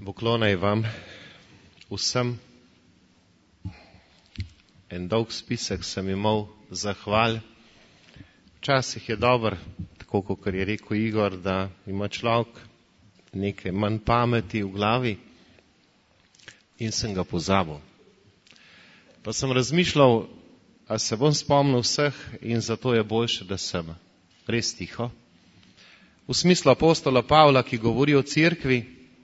Poklonaj vam vsem. En dolg spisek sem imel zahval. Včasih je dobro, tako kot je rekel Igor, da ima človek nekaj manj pameti v glavi in sem ga pozabil. Pa sem razmišljal, a se bom spomnil vseh in zato je boljše, da sem res tiho. V smislu apostola Pavla, ki govori o cerkvi,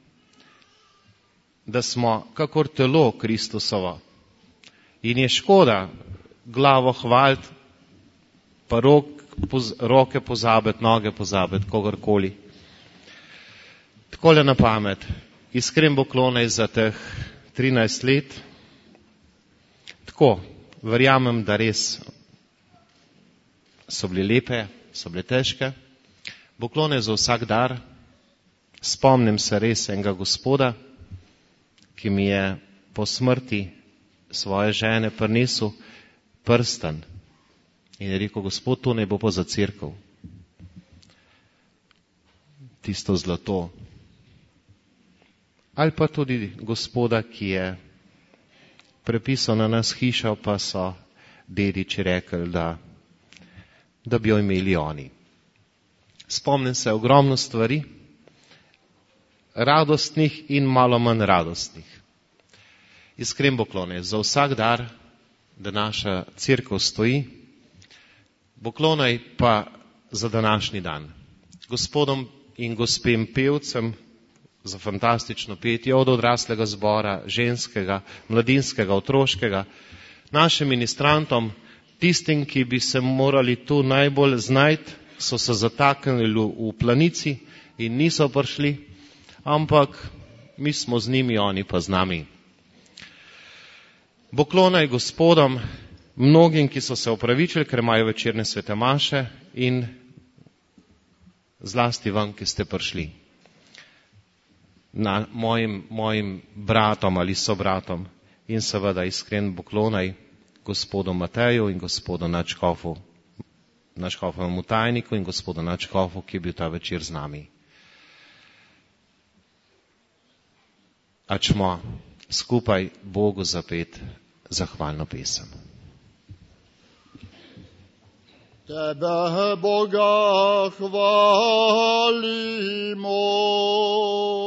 da smo kakor telo Kristusovo. In je škoda glavo hvaliti, pa roke pozabiti, noge pozabiti, kogarkoli. Takole na pamet. Iskren poklonaj za teh 13 let. Tako, verjamem, da res so bile lepe, so bile težke. Poklonaj za vsak dar. Spomnim se res enega gospoda, ki mi je po smrti svoje žene prinesel prsten. In je rekel, Gospod, to ne bo pa za cerkev. Tisto zlato. Ali pa tudi gospoda, ki je prepisal na nas hišo, pa so dediči rekli, da bi jo imeli oni. Spomnim se ogromno stvari, radostnih in malo manj radostnih. Iskren poklonaj za vsak dar, da naša cerkev stoji. Poklonaj pa za današnji dan. Gospodom in gospem pevcem za fantastično petje od odraslega zbora, ženskega, mladinskega, otroškega, našim ministrantom, tistim, ki bi se morali tu najbolj znajti, so se zataknili v planici in niso prišli, ampak mi smo z njimi, oni pa z nami. Poklonaj gospodom, mnogim, ki so se opravičili, ker imajo večerne svete maše, in zlasti vam, ki ste prišli. Na mojim bratom ali sobratom in seveda iskren poklonaj gospodu Mateju in gospodu nadškofu, nadškofovemu tajniku in gospodu nadškofu, ki je bil ta večer z nami. A čmo skupaj Bogu zapet zahvalno pesem. Tebe, Boga, hvalimo.